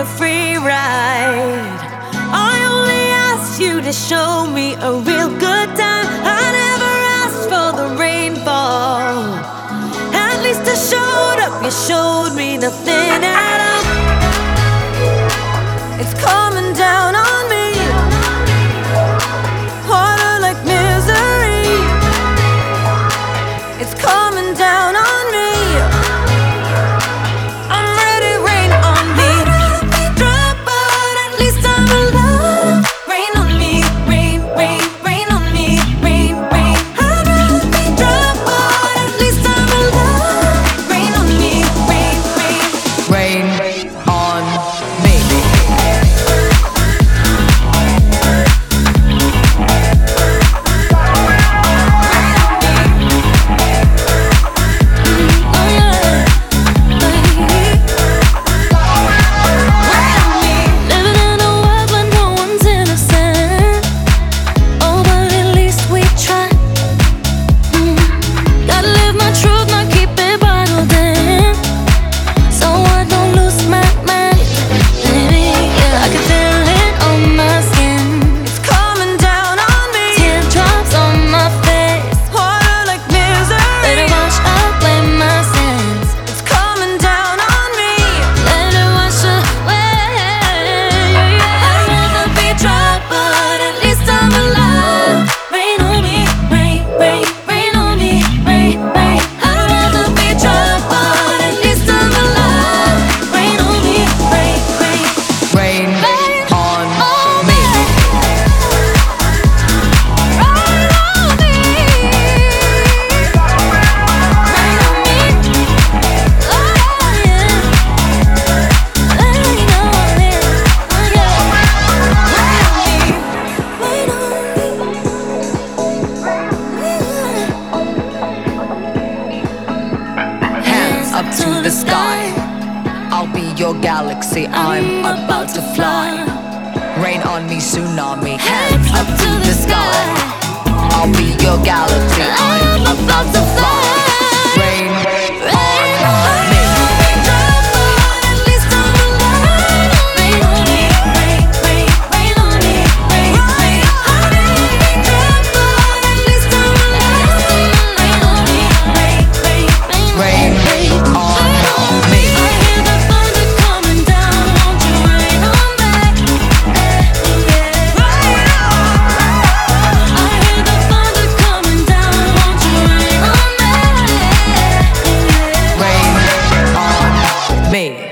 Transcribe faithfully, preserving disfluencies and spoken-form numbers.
a free ride. I only asked you to show me a real good time. I never asked for the rainfall. At least I showed up, you showed me nothing at all. It's coming down on me, water like misery. It's coming down on me. I'm ready, rain on me. I'd rather be dry, but at least I'm alive. Rain on me, rain, rain, rain on me, rain, rain. I'd rather be dry, but at least I'm alive. Rain on me, rain, rain. Rain on me. Up to the sky, I'll be your galaxy, I'm about to fly. Rain on me, tsunami, hands up to the sky. I'll be your galaxy, I'm about to fly. Rain on me. Me.